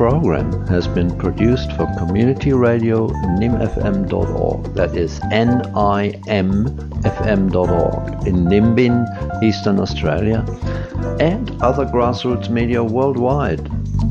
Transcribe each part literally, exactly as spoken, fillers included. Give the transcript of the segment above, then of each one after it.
program has been produced for Community Radio nim f m dot org, that is N I M F M dot org, in Nimbin, Eastern Australia, and other grassroots media worldwide.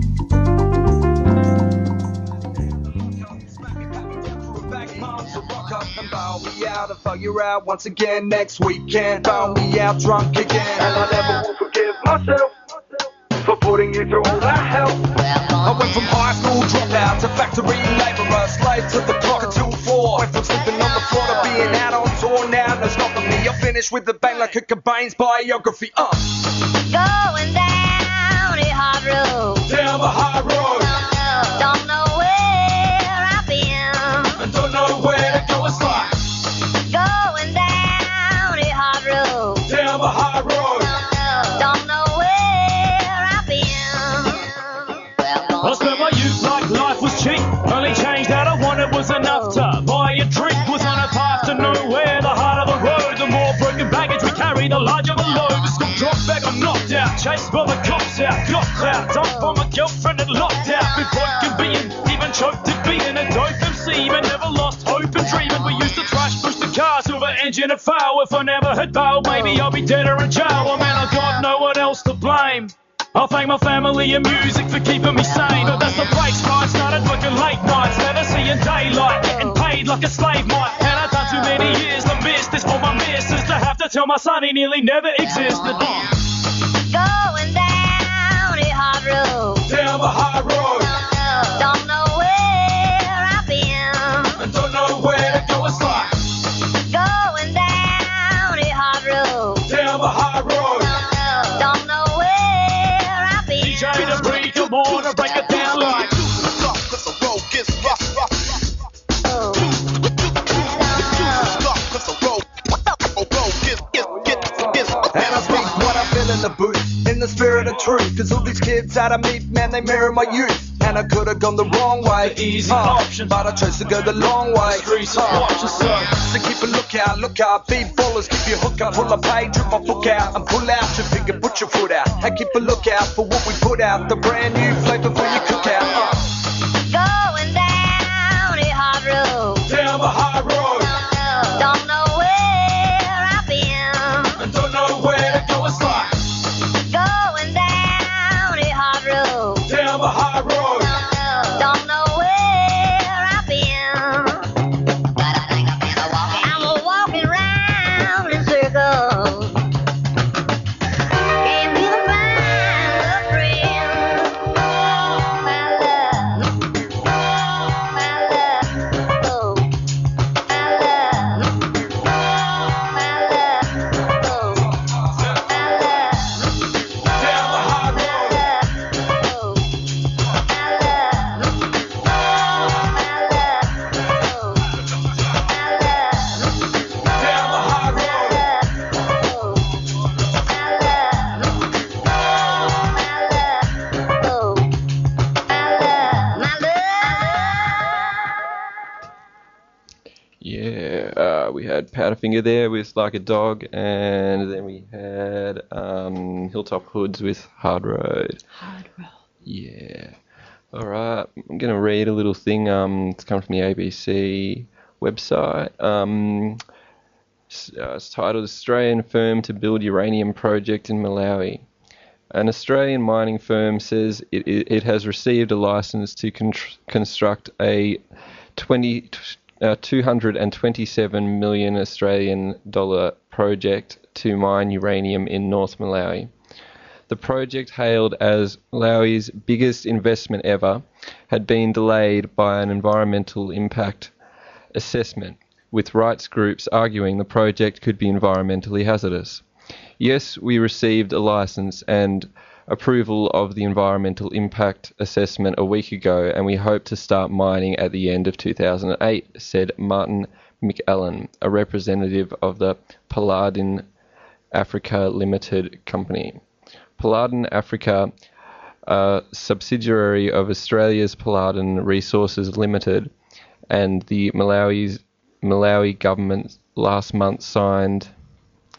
I'll you out once again next weekend. Found me out drunk again, and I never will forgive myself for putting you through all that hell. I went from high school dropout to factory labourer, slave to the clock until four. Went from sleeping on the floor to being out on tour. Now there's nothing me. I finished with the bang like a Cobain's biography. Uh. Going down a hard road. Down the high road. Don't know where I've been. And don't know where to go. It's like going down a hard road. Down the high road. Don't know where I've been. I spent my youth like life was cheap. Only change that I wanted was enough to buy a drink. Was on a path to nowhere, the harder the road. The more broken baggage we carry, the larger the load. The school dropped back, I'm knocked out. Chased by the cops out, got clout. Dumped by my girlfriend and locked out. Been broken being, even choked at being a dope M C. But never lost hope and dreaming. We used to trash, push the car, silver engine and fail. If I never had bailed, maybe I'll be dead or in jail. Oh man, I got no one else to blame. I'll thank my family and music for keeping me sane. But that's the breaks right, started working late nights, never seeing daylight, getting paid like a slave might. And I've done too many years to miss this for my missus to have to tell my son he nearly never existed. Going down a hard road. Down the high road. Don't know where I've been. And don't know where to go. It's like going down a hard road. Down the high road. Don't know where I've been. D J to break, come on and break it down like Cause the road gets rough, rough. Oh. Cause the road, road gets, gets, gets, gets. And I speak what I feel in the booth, in the spirit of truth. Cause all these kids that I meet, man, they mirror my youth. And I could've gone the wrong way, The easy uh, option. but I chose to go the long way. Streets are watching, so So keep a lookout, look out, beat ballers, keep your hook up, pull a page, drip my book out, and pull out your finger, put your foot out. And keep a lookout for what we put out, the brand new flavor for your cookout. Uh. Going down a hard road. Down the high road, Don't know where I've been. and don't know where to go. It's like Going down a hard road. down the high road. Don't know where I've been. I'm walking round in circles. Can't even find a friend. Oh, my love. Oh, my love. Oh, my love. Oh, my love. Oh, my love. Down the high road. Oh, my love. Down the high road. Yeah, uh, we had Powderfinger there with Like a Dog, and then we had um, Hilltop Hoods with Hard Road. Hard road. Yeah. All right, I'm going to read a little thing. Um, it's come from the A B C website. Um, it's, uh, it's titled Australian Firm to Build Uranium Project in Malawi. An Australian mining firm says it, it, it has received a license to con- construct a twenty, uh, two hundred twenty-seven million Australian dollar project to mine uranium in North Malawi. The project, hailed as Malawi's biggest investment ever, had been delayed by an environmental impact assessment, with rights groups arguing the project could be environmentally hazardous. Yes, we received a license and approval of the environmental impact assessment a week ago, and we hope to start mining at the end of two thousand eight, said Martin McAllen, a representative of the Paladin Africa Limited company. Paladin Africa, a subsidiary of Australia's Paladin Resources Limited, and the Malawi's, Malawi government last month signed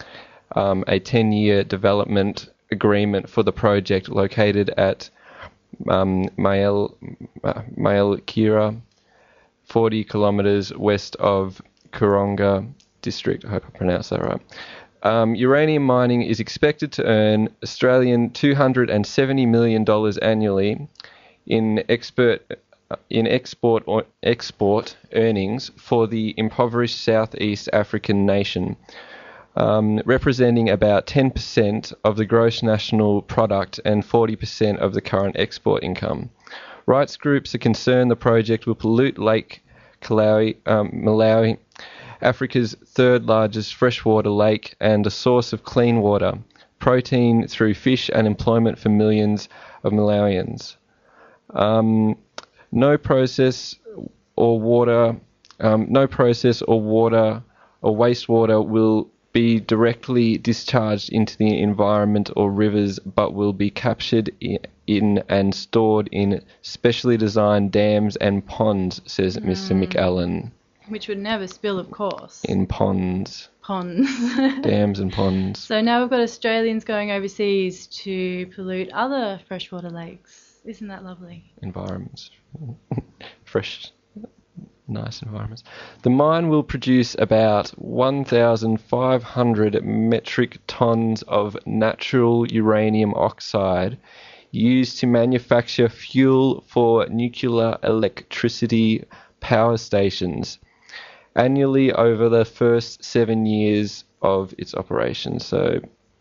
um, a ten-year development agreement for the project located at um, Mael, uh, Maelkira, forty kilometres west of Coronga district. I hope I pronounced that right. Um, uranium mining is expected to earn Australian two hundred seventy million dollars annually in expert in export or export earnings for the impoverished Southeast African nation, um, representing about ten percent of the gross national product and forty percent of the current export income. Rights groups are concerned the project will pollute Lake Malawi, um, Malawi, Africa's third largest freshwater lake and a source of clean water, protein through fish and employment for millions of Malawians. Um, no process or water, um, no process or water or wastewater will be directly discharged into the environment or rivers, but will be captured in, in and stored in specially designed dams and ponds, says mm. Mister McAllen. Which would never spill, of course. In ponds. Ponds. Dams and ponds. So now we've got Australians going overseas to pollute other freshwater lakes. Isn't that lovely? Environments. Fresh, nice environments. The mine will produce about one thousand five hundred metric tonnes of natural uranium oxide used to manufacture fuel for nuclear electricity power stations annually over the first seven years of its operation. So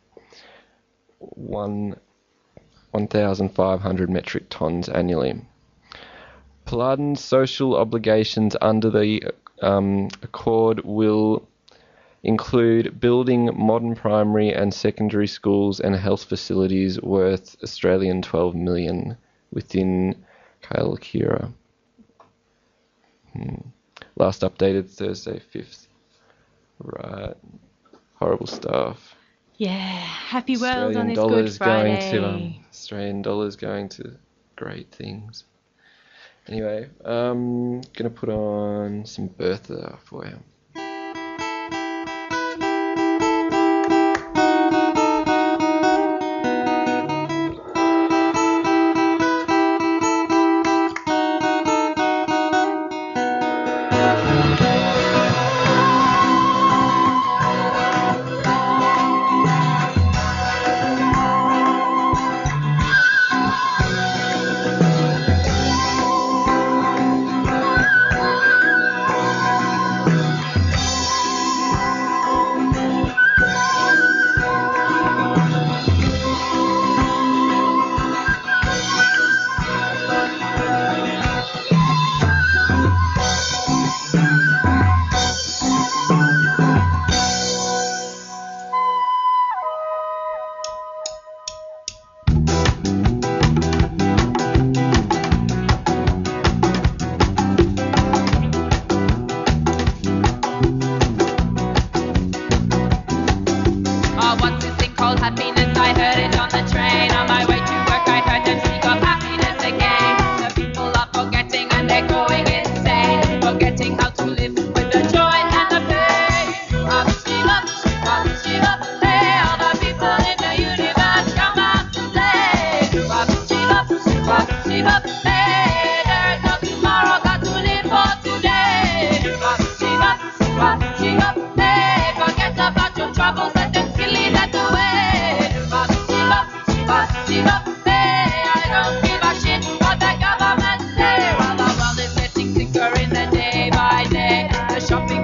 one one thousand five hundred metric tonnes annually. Paladin's social obligations under the um, Accord will include building modern primary and secondary schools and health facilities worth Australian twelve million within Kailakira. Hmm. Last updated Thursday fifth. Right. Horrible stuff. Yeah. Happy world Australian on this dollars Good Friday. going to um, Australian dollars going to great things. Anyway, um, gonna put on some Bertha for you. Shopping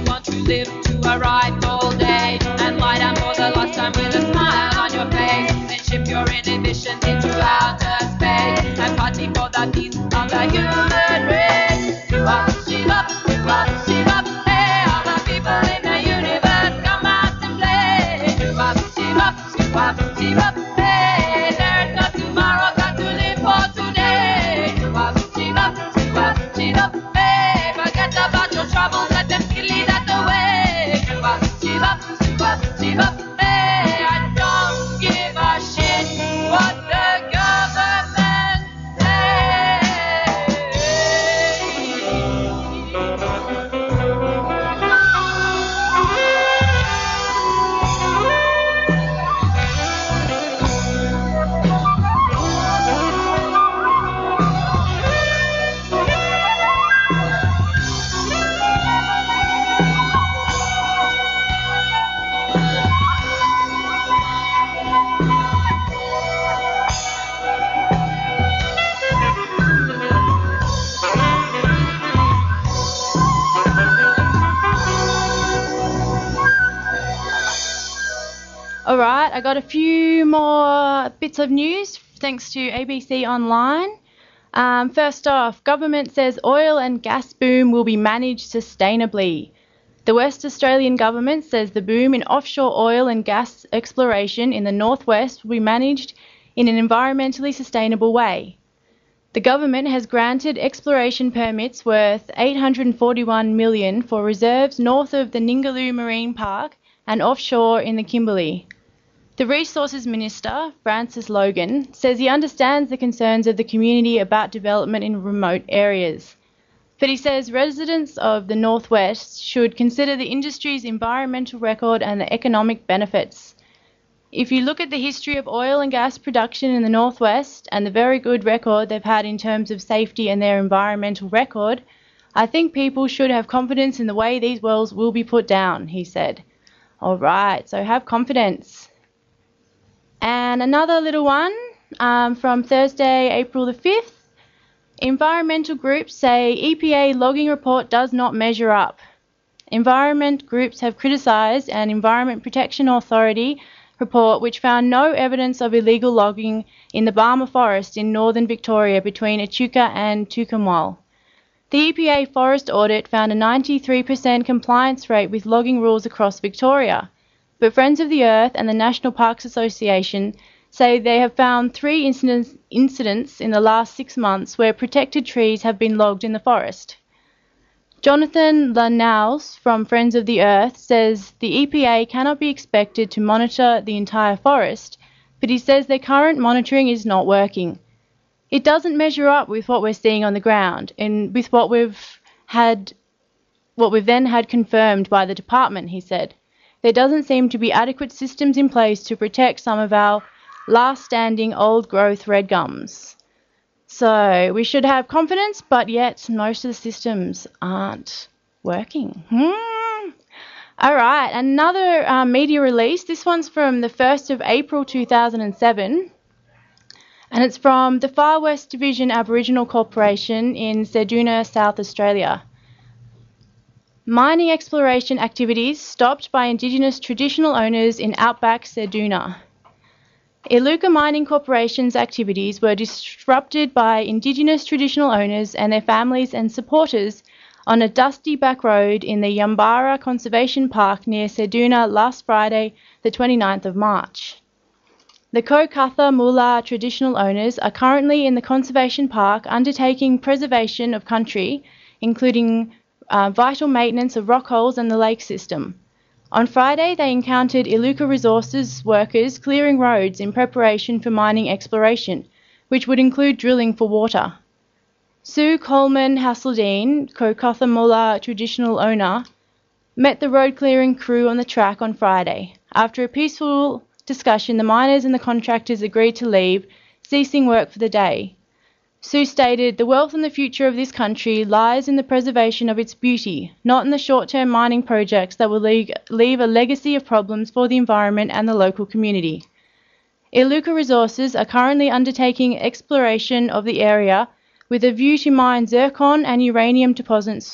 want to live to a rightful day and lie down for the last time with a smile on your face. Then ship your inhibitions into outer space and party for the peace of the human race. Shiva, Shiva, Shiva, Shiva, hey, all the people in the universe come out to play. Shiva, Shiva, Shiva, Shiva, hey, there's no tomorrow, got to live for today. Shiva, Shiva, Shiva, Shiva, hey, forget about your troubles, let them lead us away. Shiva, Shiva, Shiva, Shiva, hey, I don't give a shit what the government All right, I got a few more bits of news thanks to A B C Online. Um, first off, government says oil and gas boom will be managed sustainably. The West Australian government says the boom in offshore oil and gas exploration in the northwest will be managed in an environmentally sustainable way. The government has granted exploration permits worth eight hundred forty-one million dollars for reserves north of the Ningaloo Marine Park and offshore in the Kimberley. The Resources Minister, Francis Logan, says he understands the concerns of the community about development in remote areas. But he says residents of the Northwest should consider the industry's environmental record and the economic benefits. If you look at the history of oil and gas production in the Northwest and the very good record they've had in terms of safety and their environmental record, I think people should have confidence in the way these wells will be put down, he said. All right, so have confidence. And another little one um, from Thursday, April the fifth. Environmental groups say E P A logging report does not measure up. Environment groups have criticised an Environment Protection Authority report which found no evidence of illegal logging in the Barmah Forest in northern Victoria between Echuca and Tookamwal. The E P A forest audit found a ninety-three percent compliance rate with logging rules across Victoria, but Friends of the Earth and the National Parks Association say they have found three incidents, incidents in the last six months where protected trees have been logged in the forest. Jonathan Lanals from Friends of the Earth says the E P A cannot be expected to monitor the entire forest, but he says their current monitoring is not working. It doesn't measure up with what we're seeing on the ground and with what we've had, what we've then had confirmed by the department, he said. There doesn't seem to be adequate systems in place to protect some of our last standing old growth red gums. So we should have confidence, but yet most of the systems aren't working. Hmm. All right, another uh, media release. This one's from the first of April two thousand seven, and it's from the Far West Division Aboriginal Corporation in Ceduna, South Australia. Mining exploration activities stopped by Indigenous traditional owners in outback Ceduna. Iluka Mining Corporation's activities were disrupted by Indigenous traditional owners and their families and supporters on a dusty back road in the Yumbara Conservation Park near Ceduna last Friday, the twenty-ninth of March. The Kokatha Mula traditional owners are currently in the conservation park undertaking preservation of country, including uh, vital maintenance of rock holes and the lake system. On Friday, they encountered Iluka Resources workers clearing roads in preparation for mining exploration, which would include drilling for water. Sue Coleman Hasseldine, Kokatha Mula traditional owner, met the road clearing crew on the track on Friday. After a peaceful discussion, the miners and the contractors agreed to leave, ceasing work for the day. Sue stated, "The wealth and the future of this country lies in the preservation of its beauty, not in the short-term mining projects that will leave, leave a legacy of problems for the environment and the local community." Iluka Resources are currently undertaking exploration of the area with a view to mine zircon and uranium deposits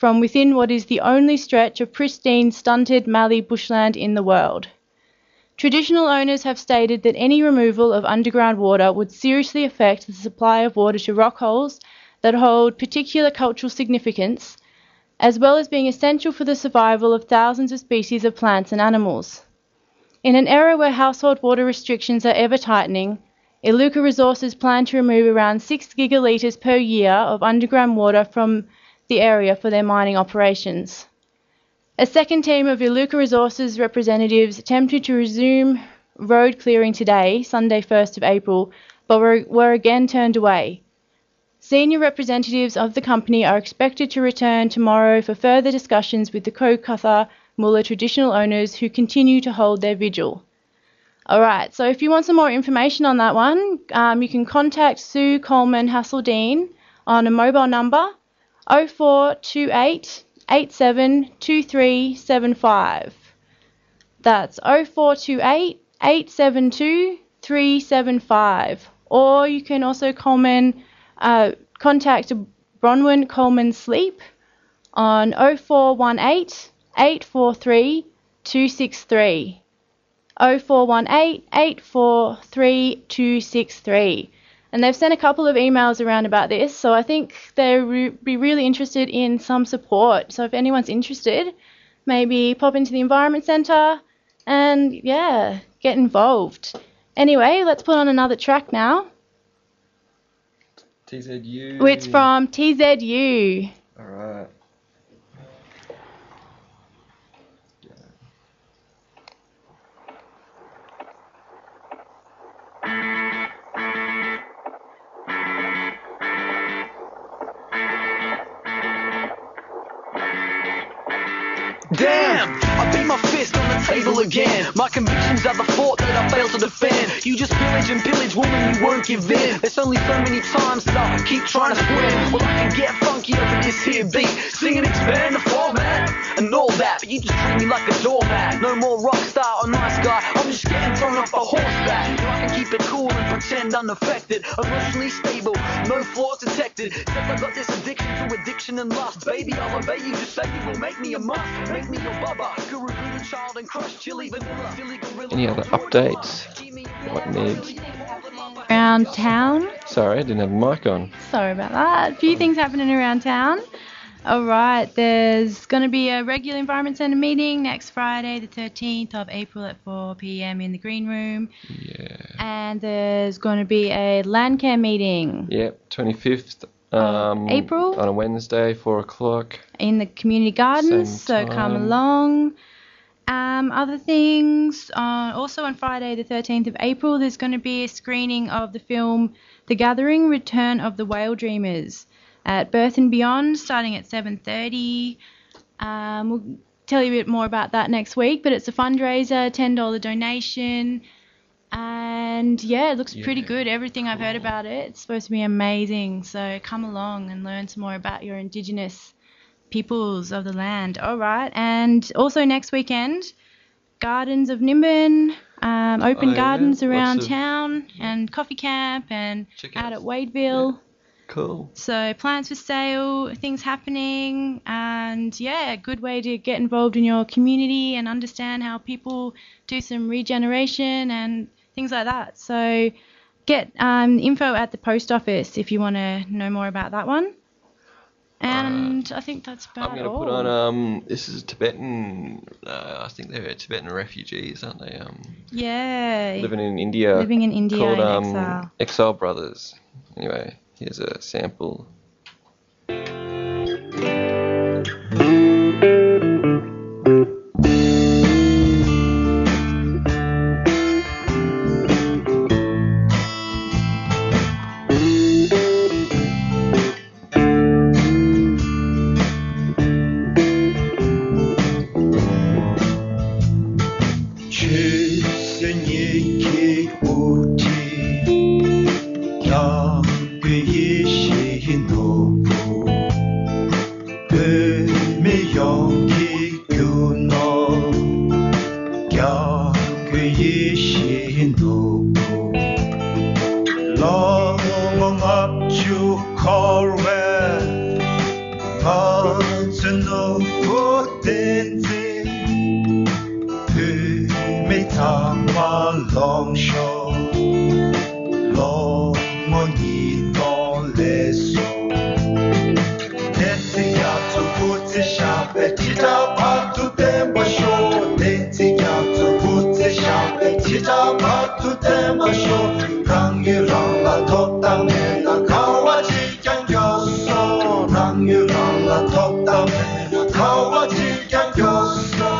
from within what is the only stretch of pristine, stunted mallee bushland in the world. Traditional owners have stated that any removal of underground water would seriously affect the supply of water to rock holes that hold particular cultural significance, as well as being essential for the survival of thousands of species of plants and animals. In an era where household water restrictions are ever tightening, Iluka Resources plan to remove around six gigalitres per year of underground water from the area for their mining operations. A second team of Iluka Resources representatives attempted to resume road clearing today, Sunday first of April, but were, were again turned away. Senior representatives of the company are expected to return tomorrow for further discussions with the Kokatha Mulla traditional owners who continue to hold their vigil. Alright, so if you want some more information on that one, um, you can contact Sue Coleman Hasseldine on a mobile number oh four two eight, eight seven two three seven five. That's oh four two eight, eight seven two three seven five. Or you can also Coleman, uh, contact Bronwyn Coleman Sleep on oh four one eight, eight four three two six three. oh four one eight, eight four three two six three. And they've sent a couple of emails around about this, so I think they'll re- be really interested in some support. So if anyone's interested, maybe pop into the Environment Centre and, yeah, get involved. Anyway, let's put on another track now. T Z U. It's from T Z U. All right. Damn, I beat my fist on the table again. My convictions are the fort that I failed to defend. You just pillage and pillage, woman, you won't give in. There's only so many times that I keep trying to swim. Well, I can get funky over this here beat, sing and expand the format and all that, but you just treat me like a doormat. No more rock star or nice guy, I'm just getting thrown off a horseback. If I can keep it cool and pretend unaffected, emotionally stable, no flaws detected. Says I got this addiction to addiction and lust. Baby, I'll obey you, just say you will make me a must. Make me your bubba, guru, blue child and crush chili vanilla. Philly gorilla. Any other updates? What needs? Around town. Sorry, I didn't have a mic on. Sorry about that. A few things happening around town. All right, there's going to be a regular Environment Centre meeting next Friday, the thirteenth of April at four p.m. in the Green Room. Yeah. And there's going to be a Landcare meeting. Yep, twenty-fifth um, April. On a Wednesday, four o'clock. In the community gardens, Same so come time. along. Um, other things, uh, also on Friday the thirteenth of April, there's going to be a screening of the film The Gathering, Return of the Whale Dreamers at Birth and Beyond, starting at seven thirty. Um, we'll tell you a bit more about that next week, but it's a fundraiser, ten dollars donation, and yeah, it looks Yeah. pretty good. Everything I've heard about it, it's supposed to be amazing, so come along and learn some more about your Indigenous peoples of the land. All right, and also next weekend, Gardens of Nimbin, um, open Oh, yeah. gardens around Lots of- town, and coffee camp, and Check out out. at Wadeville. Cool. So plants for sale, things happening, and yeah, a good way to get involved in your community and understand how people do some regeneration and things like that. So get um, info at the post office if you want to know more about that one. And I think that's about I'm going to all. put on, um, this is Tibetan, uh, I think they're Tibetan refugees, aren't they? Um, yeah. living in India. Living in India called, in um, exile. Exile Brothers. Anyway, here's a sample. 최선의 개오지 양괴의 시노 Rama long show long money don't leso Dancing out to put a shop at Tita Park to them a show Dancing out to put a shop at Tita Park to them a show Rang you rang la top down in a kawaji can go so Rang you rang la top down in a kawaji can go so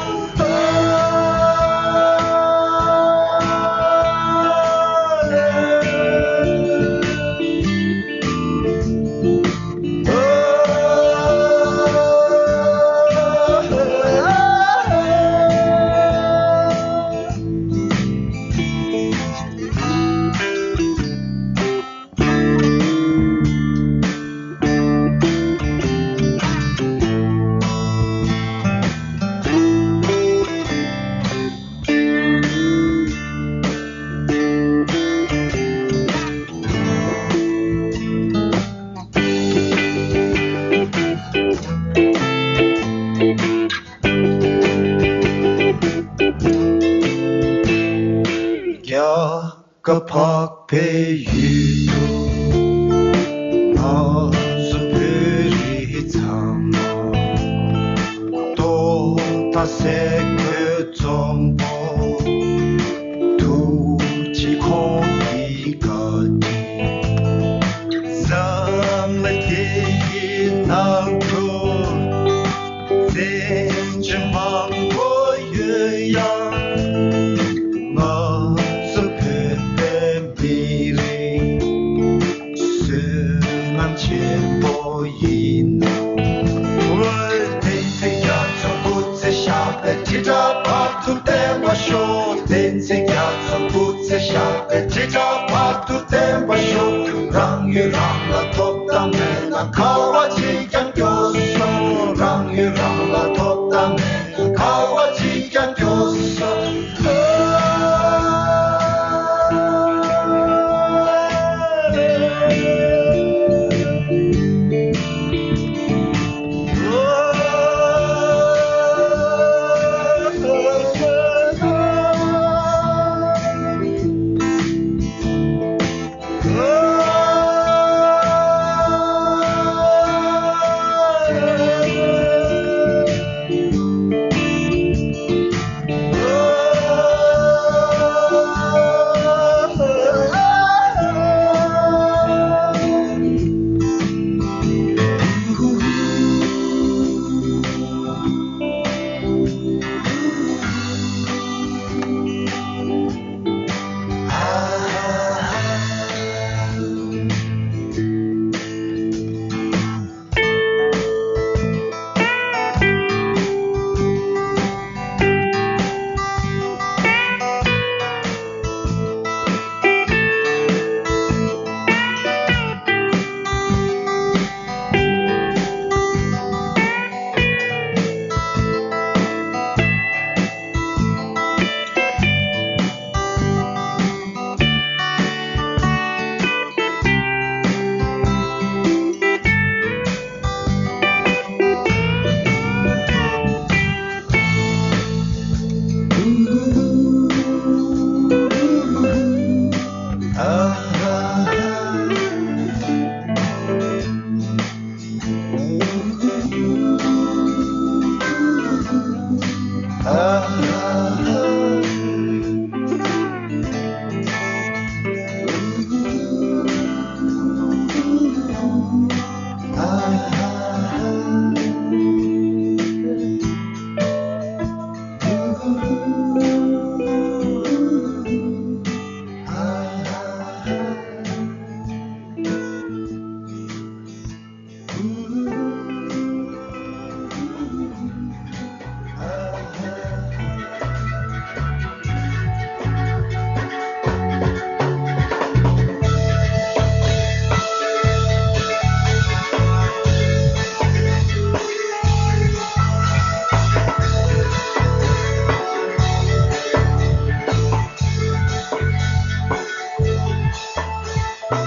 Kapak peyüdü Nazı peri tama Do ta sekü tombo Du chi kongi gati Zamleti naku Zenci mango yuyan Tita Park to them a show, dancing out some boots a shop. Tita Park to them a show, rang you rang la top down and a kawaji can go so. Rang you rang la top down and a kawaji can go so.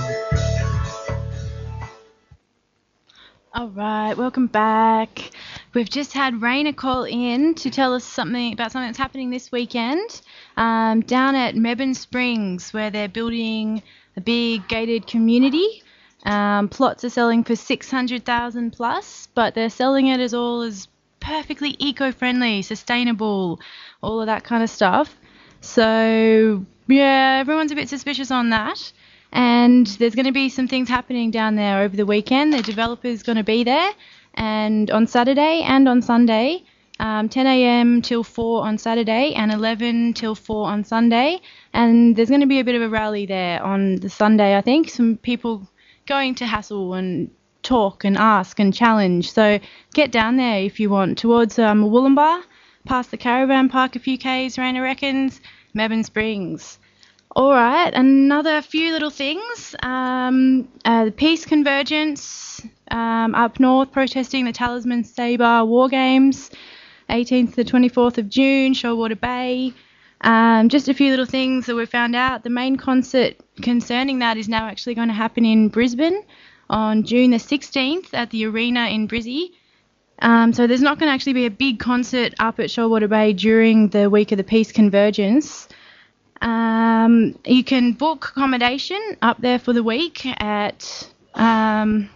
All right, welcome back. we've just had Raina call in to tell us something about something that's happening this weekend um, down at Mebane Springs, where they're building a big gated community. Um, plots are selling for six hundred thousand plus, but they're selling it as all as perfectly eco-friendly, sustainable, all of that kind of stuff. So, yeah, everyone's a bit suspicious on that. And there's going to be some things happening down there over the weekend. The developer's going to be there, and on Saturday and on Sunday, um, ten a.m. till four on Saturday and eleven till four on Sunday. And there's going to be a bit of a rally there on the Sunday, I think. Some people going to hassle and talk and ask and challenge. So get down there if you want, towards um, Wollumbar, past the caravan park a few k's, Raina reckons, Mebane Springs. All right, another few little things. Um, uh, the Peace Convergence um, up north protesting the Talisman Sabre War Games, eighteenth to the twenty-fourth of June, Shoalwater Bay. Um, just a few little things that we found out. The main concert concerning that is now actually going to happen in Brisbane on June the sixteenth at the Arena in Brizzy. Um, so there's not going to actually be a big concert up at Shoalwater Bay during the week of the Peace Convergence. Um, you can book accommodation up there for the week at um,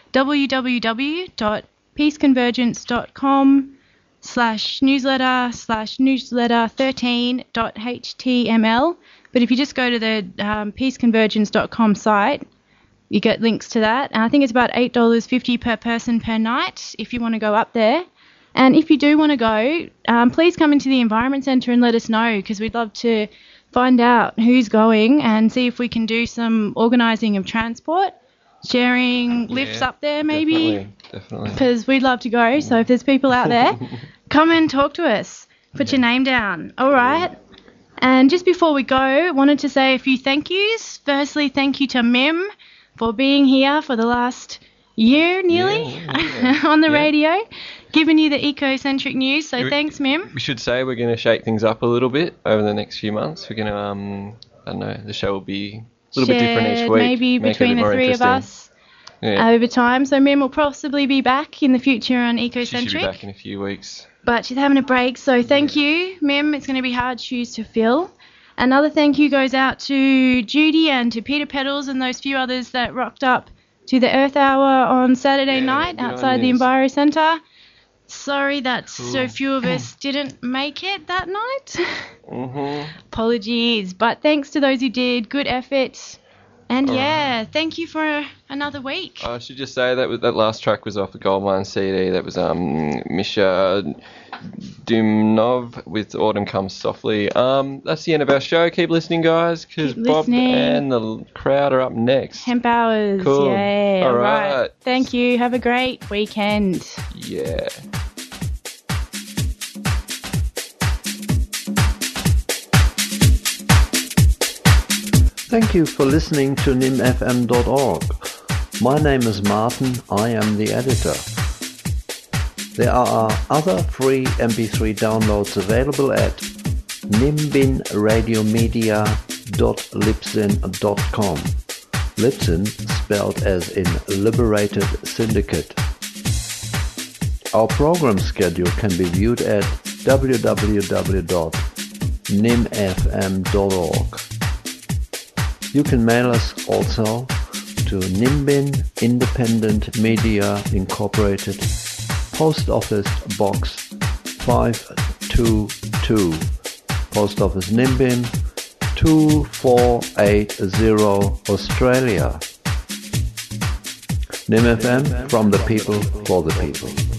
www.peaceconvergence.com slash newsletter slash newsletter 13.html. But if you just go to the um, peace convergence dot com site, you get links to that. And I think it's about eight dollars fifty per person per night if you want to go up there. And if you do want to go, um, please come into the Environment Centre and let us know, because we'd love to find out who's going and see if we can do some organising of transport, sharing lifts Yeah, up there maybe, Definitely. because we'd love to go. So if there's people out there, come and talk to us. Put your name down. All right. And just before we go, I wanted to say a few thank yous. Firstly, thank you to Mim for being here for the last year nearly Yeah, on the yeah. radio, giving you the eco-centric news. So You- thanks, Mim. We should say we're going to shake things up a little bit over the next few months. We're going to, um, I don't know, the show will be a little bit different each Shared week. maybe make it a between bit the more three of interesting. us Yeah. over time. So Mim will possibly be back in the future on She should be Ecocentric, back in a few weeks. but she's having a break. So thank you, Mim. It's going to be hard shoes to fill. Another thank you goes out to Judy and to Peter Pedals and those few others that rocked up to the Earth Hour on Saturday Yeah, night good on outside the yous. Enviro Centre. Sorry that so Cool. few of us didn't make it that night. Mm-hmm. Apologies, but thanks to those who did. Good effort. And All yeah, thank you for another week. I should just say that was, that last track was off the Goldmine C D. That was um, Misha Dumnov with Autumn Comes Softly. Um, that's the end of our show. Keep listening, guys, because Keep Bob listening. and the crowd are up next. Hemp hours. Cool. Yeah. All All right. right. Thank you. Have a great weekend. Yeah. Thank you for listening to nim f m dot org. My name is Martin, I am the editor. There are other free M P three downloads available at nimbinradiomedia dot libsyn dot com. Libsyn spelled as in Liberated Syndicate. Our program schedule can be viewed at w w w dot nim f m dot org. You can mail us also to Nimbin Independent Media Incorporated, Post Office Box five two two, Post Office Nimbin two four eight zero, Australia. Nim F M, from the people, for the people.